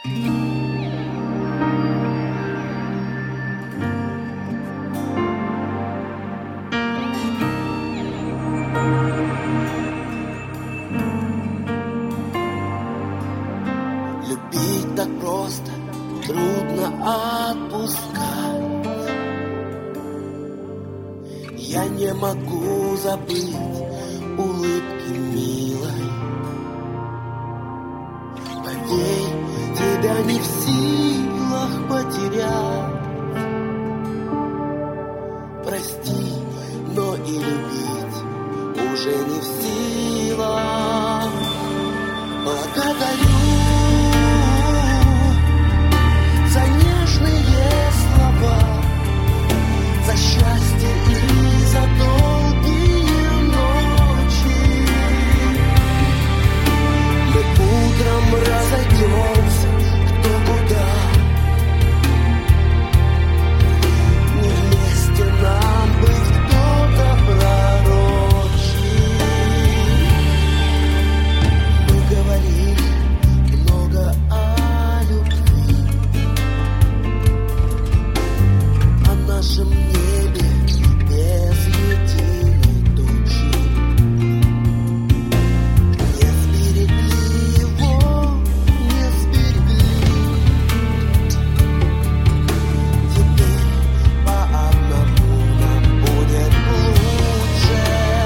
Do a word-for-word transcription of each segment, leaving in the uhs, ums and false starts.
Любить так просто, трудно отпускать. Я не могу забыть улыбки милой. Поверь, тебя не в силах потерять. Прости, но и любить уже не в силах. Благодарю за нежные слова, за счастье и за долгие ночи. Мы утром разойдемся кто куда. Не вместе нам быть, кто-то пророчит. Мы говорили много о любви, о нашем небе без единой тучи. Не сберегли его, не сберегли. Теперь по одному нам будет лучше.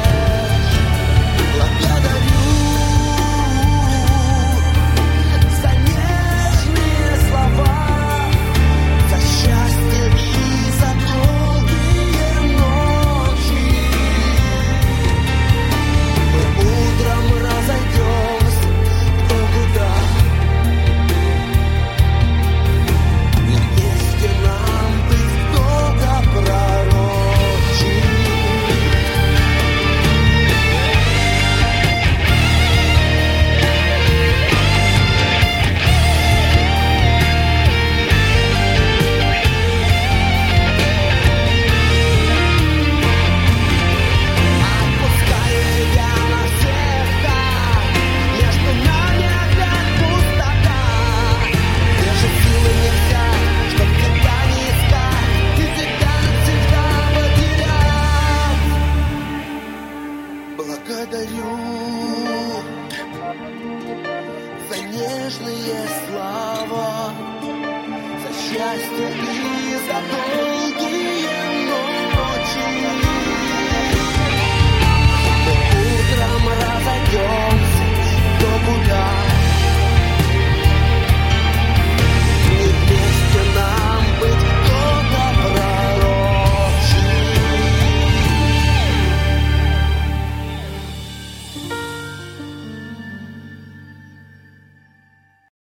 Благодарю за нежные слова, за счастье и за долгие ночи. Мы утром разойдемся кто куда. Не вместе нам быть, кто-то пророчит. Отпускаю тебя навсегда. Между нами опять пустота. Даже силы нельзя, чтоб тебя не искать и тебя навсегда потерять. Благодарю за нежные слова, за счастье и за долгие